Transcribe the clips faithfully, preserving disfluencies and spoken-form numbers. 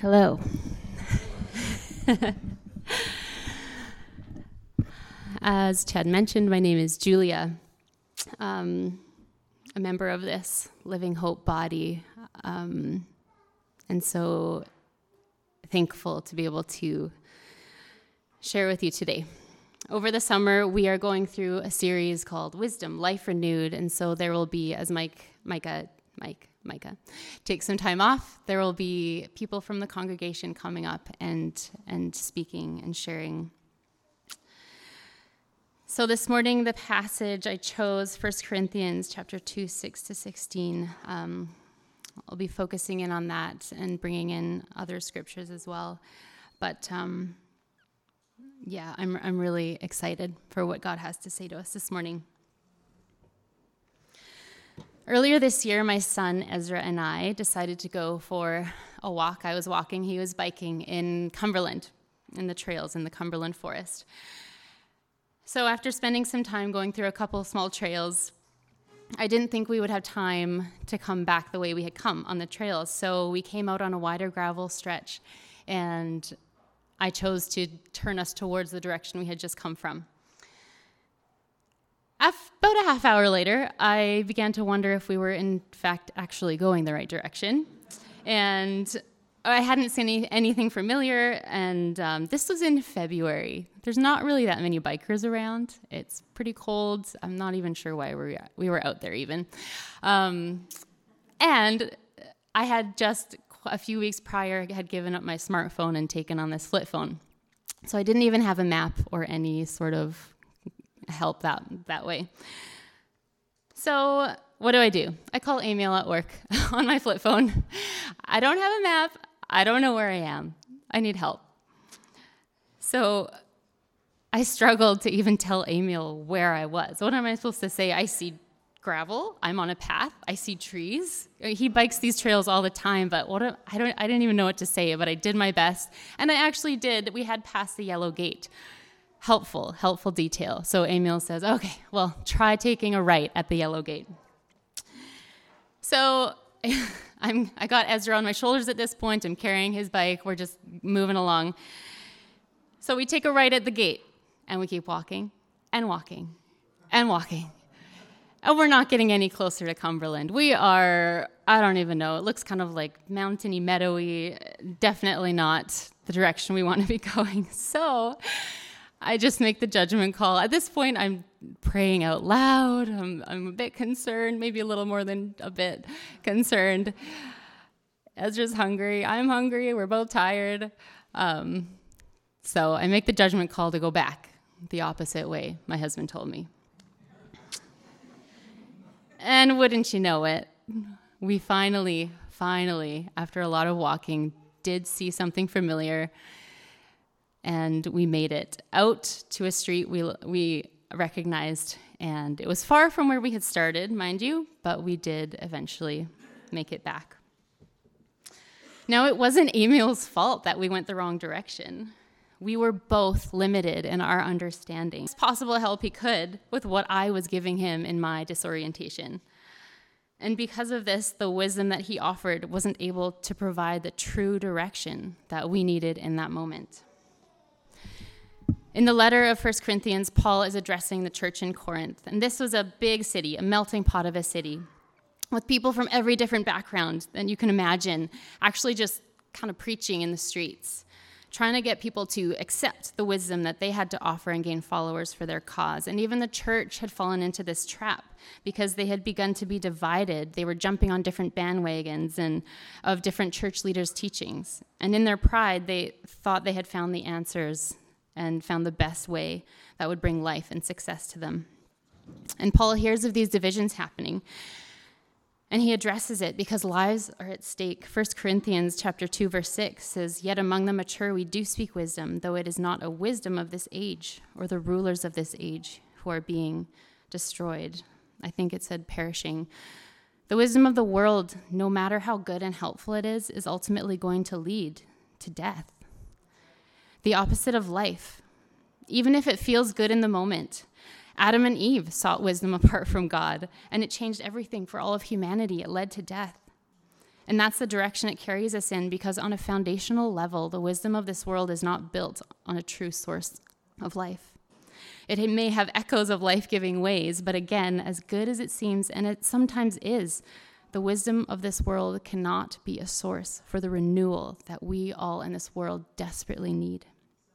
Hello. As Chad mentioned, my name is Julia. Um, a member of this Living Hope body, um, and so thankful to be able to share with you today. Over the summer, we are going through a series called Wisdom, Life Renewed, and so there will be, as Mike, Micah, Mike, Micah takes some time off, there will be people from the congregation coming up and and speaking and sharing. So this morning, the passage I chose, First Corinthians chapter two, six to sixteen. Um, I'll be focusing in on that and bringing in other scriptures as well. But um, yeah, I'm I'm really excited for what God has to say to us this morning. Earlier this year, my son Ezra and I decided to go for a walk. I was walking, he was biking in Cumberland, in the trails in the Cumberland forest. So after spending some time going through a couple of small trails, I didn't think we would have time to come back the way we had come on the trails. So we came out on a wider gravel stretch, and I chose to turn us towards the direction we had just come from. About a half hour later, I began to wonder if we were, in fact, actually going the right direction. And I hadn't seen any, anything familiar, and um, this was in February. There's not really that many bikers around. It's pretty cold. I'm not even sure why we were, we were out there even. Um, and I had just a few weeks prior had given up my smartphone and taken on this flip phone. So I didn't even have a map or any sort of help that that way. So what do I do? I call Emil at work on my flip phone. I don't have a map. I don't know where I am. I need help. So I struggled to even tell Emil where I was. What am I supposed to say? I see gravel. I'm on a path. I see trees. He bikes these trails all the time, but what a, I don't I didn't even know what to say, but I did my best. And I actually did. We had passed the yellow gate. Helpful, helpful detail. So Emil says, okay, well, try taking a right at the yellow gate. So I'm, I got Ezra on my shoulders at this point. I'm carrying his bike. We're just moving along. So we take a right at the gate, and we keep walking and walking and walking. And we're not getting any closer to Cumberland. We are, I don't even know, it looks kind of like mountainy, meadowy, definitely not the direction we want to be going. So I just make the judgment call. At this point, I'm praying out loud. I'm, I'm a bit concerned, maybe a little more than a bit concerned. Ezra's hungry. I'm hungry. We're both tired. Um, so I make the judgment call to go back the opposite way, my husband told me. And wouldn't you know it, we finally, finally, after a lot of walking, did see something familiar. And we made it out to a street we we recognized, and it was far from where we had started, mind you, but we did eventually make it back. Now, it wasn't Emil's fault that we went the wrong direction. We were both limited in our understanding. It's possible help he could with what I was giving him in my disorientation. And because of this, the wisdom that he offered wasn't able to provide the true direction that we needed in that moment. In the letter of First Corinthians, Paul is addressing the church in Corinth. And this was a big city, a melting pot of a city, with people from every different background that you can imagine, actually just kind of preaching in the streets, trying to get people to accept the wisdom that they had to offer and gain followers for their cause. And even the church had fallen into this trap because they had begun to be divided. They were jumping on different bandwagons and of different church leaders' teachings. And in their pride, they thought they had found the answers and found the best way that would bring life and success to them. And Paul hears of these divisions happening, and he addresses it because lives are at stake. First Corinthians chapter two, verse six says, "Yet among the mature we do speak wisdom, though it is not a wisdom of this age or the rulers of this age who are being destroyed." I think it said perishing. The wisdom of the world, no matter how good and helpful it is, is ultimately going to lead to death. The opposite of life, even if it feels good in the moment. Adam and Eve sought wisdom apart from God, and it changed everything for all of humanity. It led to death. And that's the direction it carries us in, because on a foundational level, the wisdom of this world is not built on a true source of life. It may have echoes of life-giving ways, but again, as good as it seems, and it sometimes is, the wisdom of this world cannot be a source for the renewal that we all in this world desperately need.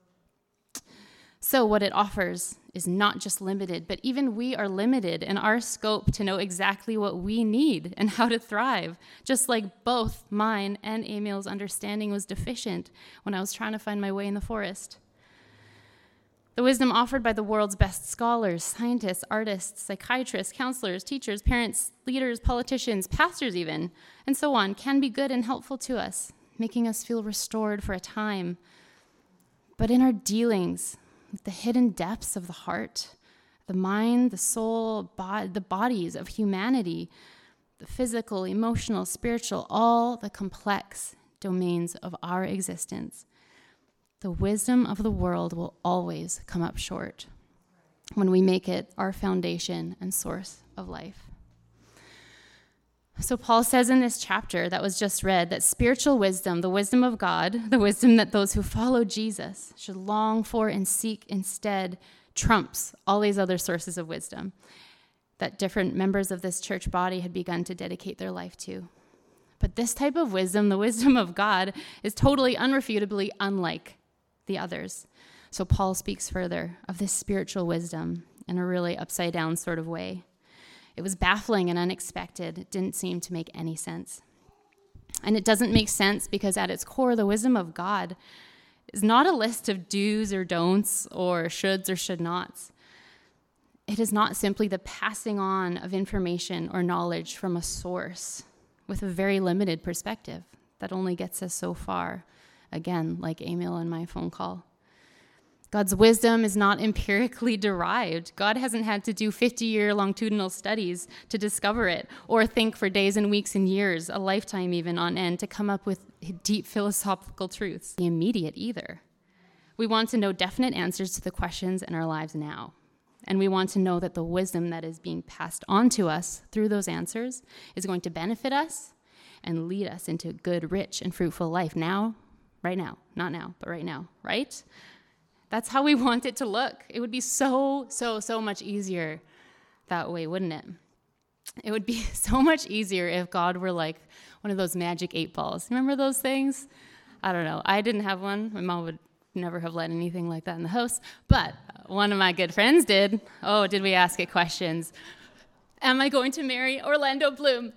So what it offers is not just limited, but even we are limited in our scope to know exactly what we need and how to thrive, just like both mine and Emil's understanding was deficient when I was trying to find my way in the forest. The wisdom offered by the world's best scholars, scientists, artists, psychiatrists, counselors, teachers, parents, leaders, politicians, pastors even, and so on, can be good and helpful to us, making us feel restored for a time. But in our dealings with the hidden depths of the heart, the mind, the soul, bod- the bodies of humanity, the physical, emotional, spiritual, all the complex domains of our existence, the wisdom of the world will always come up short when we make it our foundation and source of life. So Paul says in this chapter that was just read that spiritual wisdom, the wisdom of God, the wisdom that those who follow Jesus should long for and seek instead, trumps all these other sources of wisdom that different members of this church body had begun to dedicate their life to. But this type of wisdom, the wisdom of God, is totally unrefutably unlike the others. So Paul speaks further of this spiritual wisdom in a really upside down sort of way. It was baffling and unexpected. It didn't seem to make any sense. And it doesn't make sense because at its core, the wisdom of God is not a list of do's or don'ts or shoulds or should nots. It is not simply the passing on of information or knowledge from a source with a very limited perspective that only gets us so far. Again, like Emil and my phone call. God's wisdom is not empirically derived. God hasn't had to do fifty-year longitudinal studies to discover it, or think for days and weeks and years, a lifetime even on end, to come up with deep philosophical truths. The immediate either. We want to know definite answers to the questions in our lives now. And we want to know that the wisdom that is being passed on to us through those answers is going to benefit us and lead us into a good, rich, and fruitful life now, right now. Not now, but right now, right? That's how we want it to look. It would be so, so, so much easier that way, wouldn't it? It would be so much easier if God were like one of those magic eight balls. Remember those things? I don't know. I didn't have one. My mom would never have let anything like that in the house. But one of my good friends did. Oh, did we ask it questions? Am I going to marry Orlando Bloom?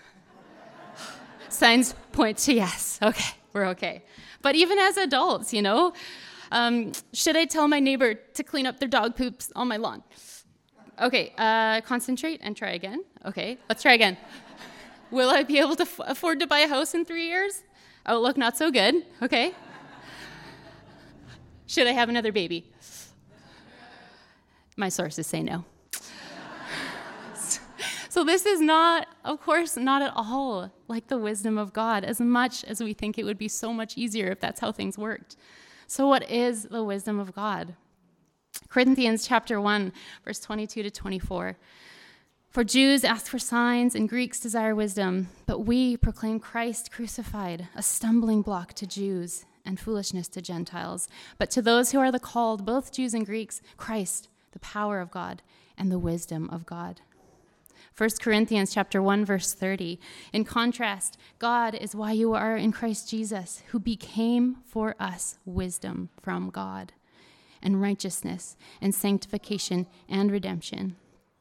Signs point to yes. Okay, we're okay. But even as adults, you know, Um, should I tell my neighbor to clean up their dog poops on my lawn? Okay, uh, concentrate and try again. Okay, let's try again. Will I be able to f- afford to buy a house in three years? Outlook not so good. Okay. Should I have another baby? My sources say no. So this is not, of course, not at all like the wisdom of God, as much as we think it would be so much easier if that's how things worked. So what is the wisdom of God? Corinthians chapter one, verse twenty-two to twenty-four. For Jews ask for signs and Greeks desire wisdom, but we proclaim Christ crucified, a stumbling block to Jews and foolishness to Gentiles. But to those who are the called, both Jews and Greeks, Christ, the power of God and the wisdom of God. First Corinthians chapter one, verse thirty. In contrast, God is why you are in Christ Jesus, who became for us wisdom from God, and righteousness, and sanctification, and redemption.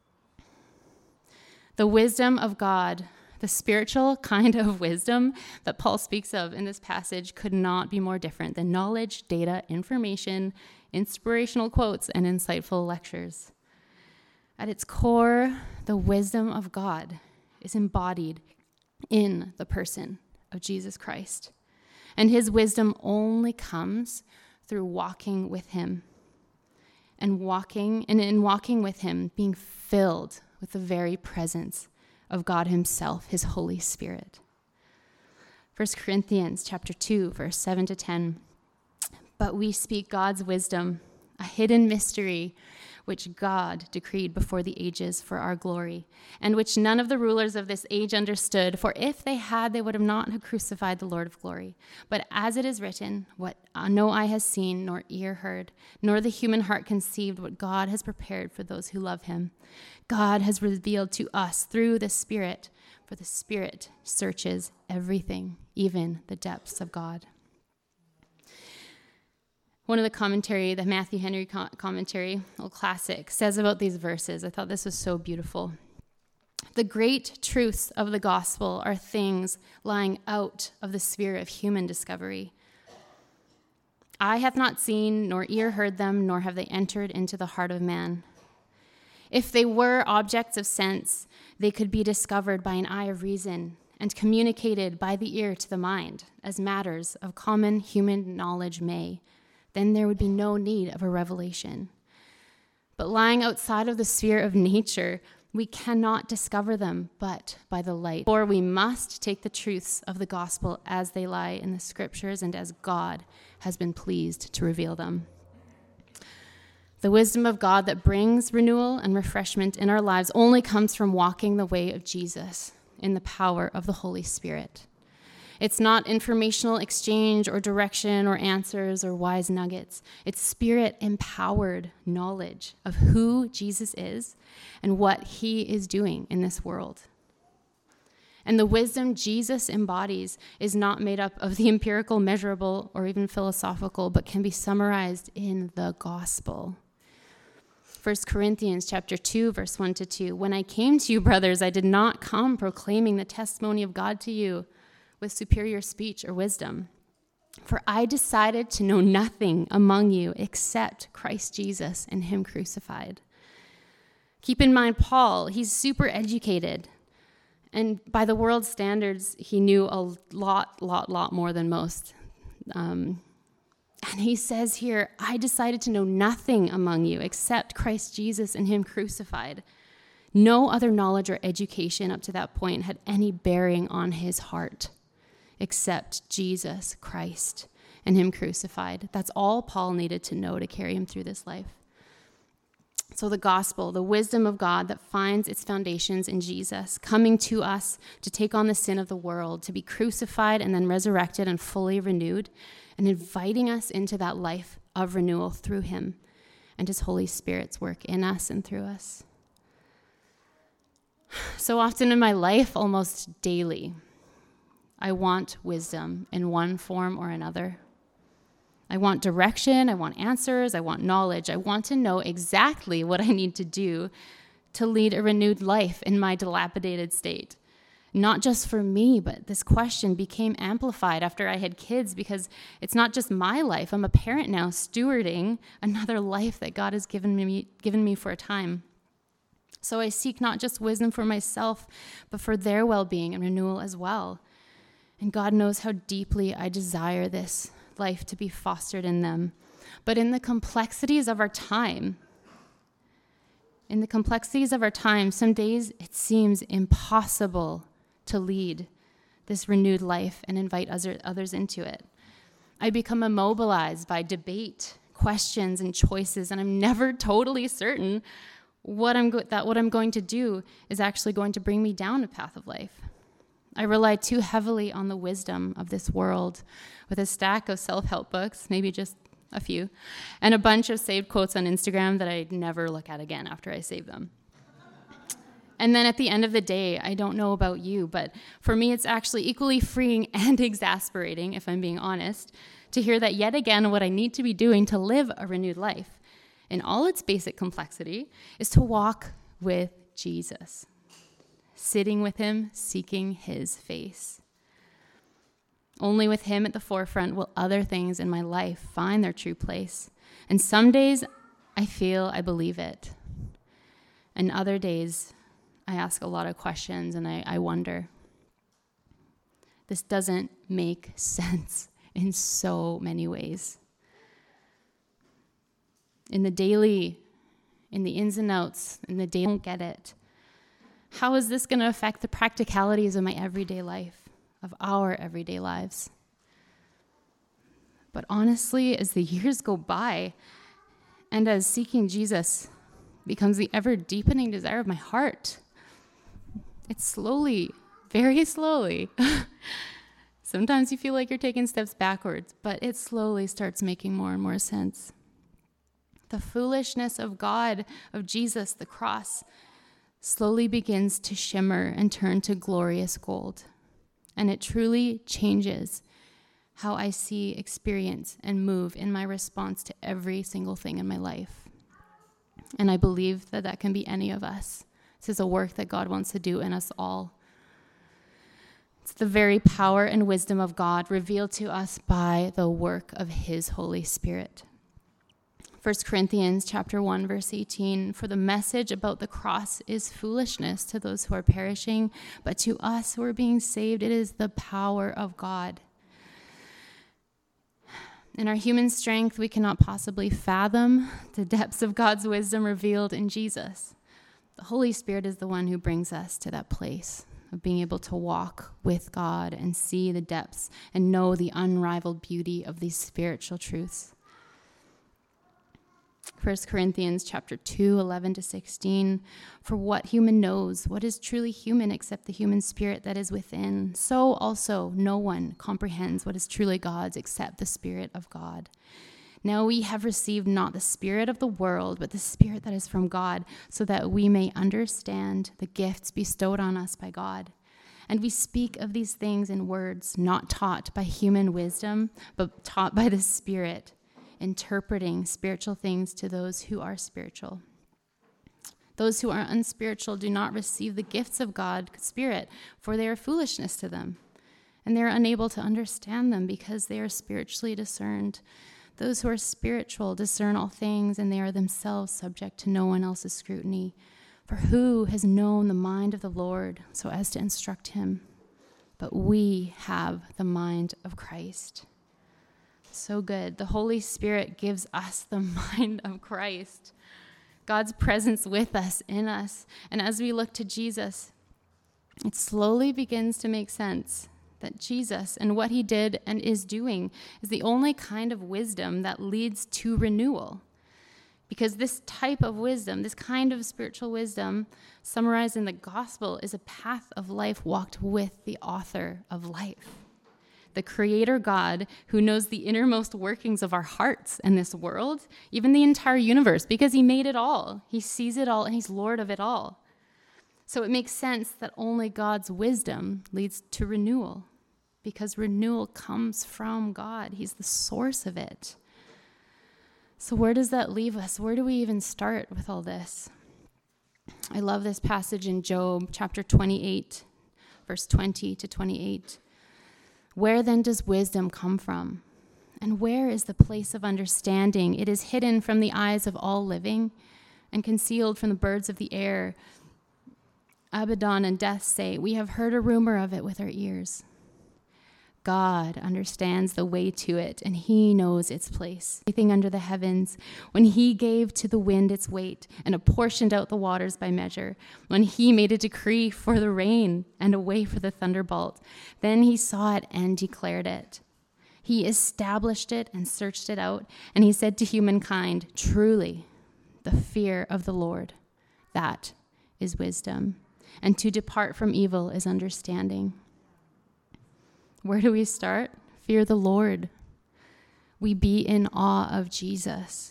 The wisdom of God, the spiritual kind of wisdom that Paul speaks of in this passage, could not be more different than knowledge, data, information, inspirational quotes, and insightful lectures. At its core, the wisdom of God is embodied in the person of Jesus Christ. And his wisdom only comes through walking with him. And walking, and in walking with him, being filled with the very presence of God himself, his Holy Spirit. First Corinthians chapter two, verse seven to ten. But we speak God's wisdom, a hidden mystery, which God decreed before the ages for our glory, and which none of the rulers of this age understood, for if they had, they would have not have crucified the Lord of glory. But as it is written, what no eye has seen, nor ear heard, nor the human heart conceived, what God has prepared for those who love him, God has revealed to us through the Spirit, for the Spirit searches everything, even the depths of God. One of the commentary, the Matthew Henry co- commentary, old classic, says about these verses, I thought this was so beautiful. The great truths of the gospel are things lying out of the sphere of human discovery. Eye hath not seen, nor ear heard them, nor have they entered into the heart of man. If they were objects of sense, they could be discovered by an eye of reason and communicated by the ear to the mind, as matters of common human knowledge may. Then there would be no need of a revelation. But lying outside of the sphere of nature, we cannot discover them but by the light. For we must take the truths of the gospel as they lie in the scriptures and as God has been pleased to reveal them. The wisdom of God that brings renewal and refreshment in our lives only comes from walking the way of Jesus in the power of the Holy Spirit. It's not informational exchange or direction or answers or wise nuggets. It's Spirit-empowered knowledge of who Jesus is and what he is doing in this world. And the wisdom Jesus embodies is not made up of the empirical, measurable, or even philosophical, but can be summarized in the gospel. First Corinthians chapter two, verse one to two. When I came to you, brothers, I did not come proclaiming the testimony of God to you with superior speech or wisdom. For I decided to know nothing among you except Christ Jesus and him crucified. Keep in mind, Paul, he's super educated. And by the world's standards, he knew a lot, lot, lot more than most. Um, and he says here, I decided to know nothing among you except Christ Jesus and him crucified. No other knowledge or education up to that point had any bearing on his heart except Jesus Christ and him crucified. That's all Paul needed to know to carry him through this life. So the gospel, the wisdom of God that finds its foundations in Jesus, coming to us to take on the sin of the world, to be crucified and then resurrected and fully renewed, and inviting us into that life of renewal through him and his Holy Spirit's work in us and through us. So often in my life, almost daily, I want wisdom in one form or another. I want direction, I want answers, I want knowledge. I want to know exactly what I need to do to lead a renewed life in my dilapidated state. Not just for me, but this question became amplified after I had kids because it's not just my life. I'm a parent now, stewarding another life that God has given me, given me for a time. So I seek not just wisdom for myself, but for their well-being and renewal as well. And God knows how deeply I desire this life to be fostered in them. But in the complexities of our time, in the complexities of our time, some days it seems impossible to lead this renewed life and invite others into it. I become immobilized by debate, questions, and choices, and I'm never totally certain what I'm go- that what I'm going to do is actually going to bring me down a path of life. I rely too heavily on the wisdom of this world with a stack of self-help books, maybe just a few, and a bunch of saved quotes on Instagram that I'd never look at again after I save them. And then at the end of the day, I don't know about you, but for me, it's actually equally freeing and exasperating, if I'm being honest, to hear that yet again, what I need to be doing to live a renewed life in all its basic complexity is to walk with Jesus, sitting with him, seeking his face. Only with him at the forefront will other things in my life find their true place. And some days I feel I believe it. And other days I ask a lot of questions and I, I wonder. This doesn't make sense in so many ways. In the daily, in the ins and outs, in the day, I don't get it. How is this going to affect the practicalities of my everyday life, of our everyday lives? But honestly, as the years go by, and as seeking Jesus becomes the ever deepening desire of my heart. It's slowly, very slowly. Sometimes you feel like you're taking steps backwards, but it slowly starts making more and more sense. The foolishness of God, of Jesus, the cross, slowly begins to shimmer and turn to glorious gold. And it truly changes how I see, experience, and move in my response to every single thing in my life. And I believe that that can be any of us. This is a work that God wants to do in us all. It's the very power and wisdom of God revealed to us by the work of his Holy Spirit. First Corinthians chapter one, verse eighteen, for the message about the cross is foolishness to those who are perishing, but to us who are being saved, it is the power of God. In our human strength, we cannot possibly fathom the depths of God's wisdom revealed in Jesus. The Holy Spirit is the one who brings us to that place of being able to walk with God and see the depths and know the unrivaled beauty of these spiritual truths. First Corinthians chapter two, eleven to sixteen, for what human knows, what is truly human except the human spirit that is within? So also no one comprehends what is truly God's except the Spirit of God. Now we have received not the spirit of the world, but the Spirit that is from God, so that we may understand the gifts bestowed on us by God. And we speak of these things in words not taught by human wisdom, but taught by the Spirit, interpreting spiritual things to those who are spiritual. Those who are unspiritual do not receive the gifts of God's Spirit, for they are foolishness to them, and they are unable to understand them because they are spiritually discerned. Those who are spiritual discern all things, and they are themselves subject to no one else's scrutiny. For who has known the mind of the Lord so as to instruct him? But we have the mind of Christ. So good. The Holy Spirit gives us the mind of Christ. God's presence with us, in us. And as we look to Jesus, it slowly begins to make sense that Jesus and what he did and is doing is the only kind of wisdom that leads to renewal. Because this type of wisdom, this kind of spiritual wisdom, summarized in the gospel, is a path of life walked with the author of life. The creator God who knows the innermost workings of our hearts and this world, even the entire universe, because he made it all. He sees it all and he's Lord of it all. So it makes sense that only God's wisdom leads to renewal, because renewal comes from God. He's the source of it. So where does that leave us? Where do we even start with all this? I love this passage in Job chapter twenty-eight, verse twenty to twenty-eight. Where then does wisdom come from? And where is the place of understanding? It is hidden from the eyes of all living and concealed from the birds of the air. Abaddon and Death say, we have heard a rumor of it with our ears. God understands the way to it, and he knows its place. Everything under the heavens, when he gave to the wind its weight and apportioned out the waters by measure, when he made a decree for the rain and a way for the thunderbolt, then he saw it and declared it. He established it and searched it out, and he said to humankind, truly, the fear of the Lord, that is wisdom, and to depart from evil is understanding. Where do we start? Fear the Lord. We be in awe of Jesus.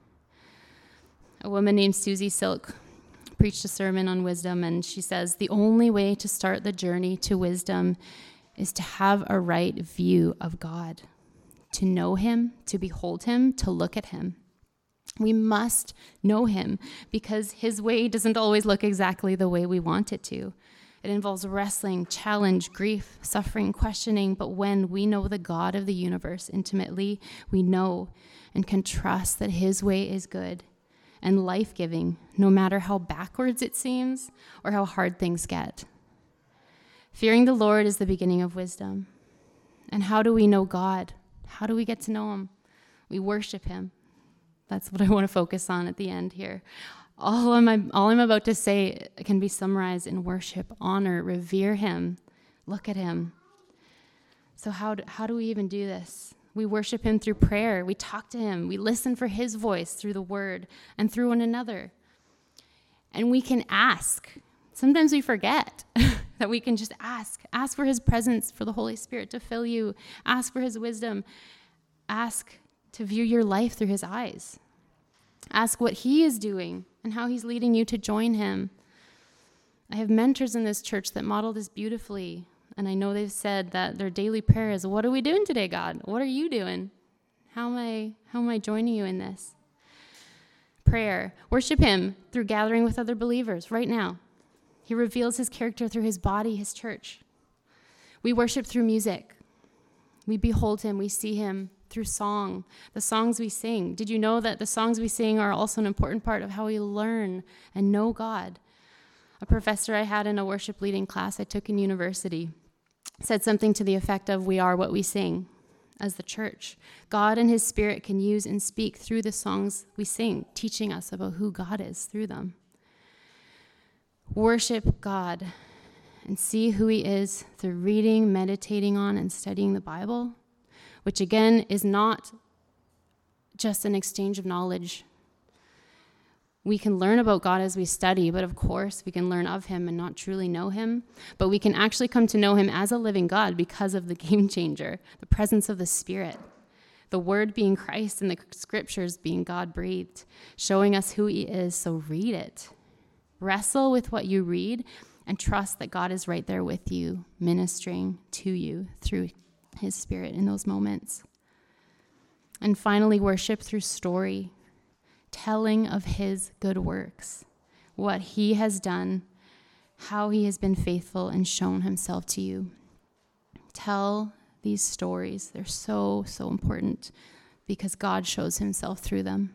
A woman named Susie Silk preached a sermon on wisdom, and she says, the only way to start the journey to wisdom is to have a right view of God, to know him, to behold him, to look at him. We must know him because his way doesn't always look exactly the way we want it to. It involves wrestling, challenge, grief, suffering, questioning. But when we know the God of the universe intimately, we know and can trust that his way is good and life-giving, no matter how backwards it seems or how hard things get. Fearing the Lord is the beginning of wisdom. And how do we know God? How do we get to know him? We worship him. That's what I want to focus on at the end here. All I'm, all I'm about to say can be summarized in worship, honor, revere him, look at him. So how do, how do we even do this? We worship him through prayer. We talk to him. We listen for his voice through the word and through one another. And we can ask. Sometimes we forget that we can just ask. Ask for his presence, for the Holy Spirit to fill you. Ask for his wisdom. Ask to view your life through his eyes. Ask what he is doing and how he's leading you to join him. I have mentors in this church that model this beautifully. And I know they've said that their daily prayer is, what are we doing today, God? What are you doing? How am I, how am I joining you in this? Prayer. Worship him through gathering with other believers right now. He reveals his character through his body, his church. We worship through music. We behold him. We see him through song, the songs we sing. Did you know that the songs we sing are also an important part of how we learn and know God? A professor I had in a worship leading class I took in university said something to the effect of, we are what we sing. As the church, God and his Spirit can use and speak through the songs we sing, teaching us about who God is through them. Worship God and see who he is through reading, meditating on, and studying the Bible, which again is not just an exchange of knowledge. We can learn about God as we study, but of course we can learn of him and not truly know him. But we can actually come to know him as a living God because of the game changer, the presence of the Spirit, the Word being Christ and the scriptures being God-breathed, showing us who he is. So read it. Wrestle with what you read and trust that God is right there with you, ministering to you through his Spirit in those moments. And finally, worship through story. Telling of his good works, what he has done, how he has been faithful and shown himself to you. Tell these stories. They're so, so important because God shows himself through them.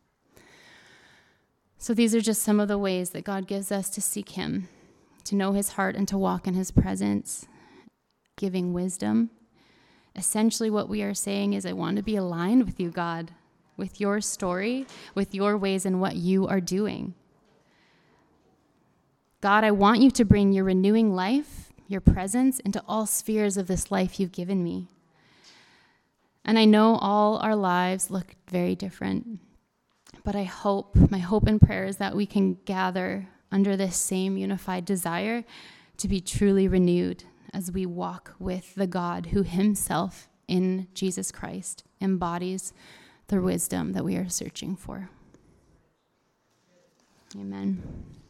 So these are just some of the ways that God gives us to seek him, to know his heart and to walk in his presence, giving wisdom. Essentially what we are saying is, I want to be aligned with you, God, with your story, with your ways and what you are doing. God, I want you to bring your renewing life, your presence into all spheres of this life you've given me. And I know all our lives look very different, but I hope, my hope and prayer is that we can gather under this same unified desire to be truly renewed as we walk with the God who himself in Jesus Christ embodies the wisdom that we are searching for. Amen.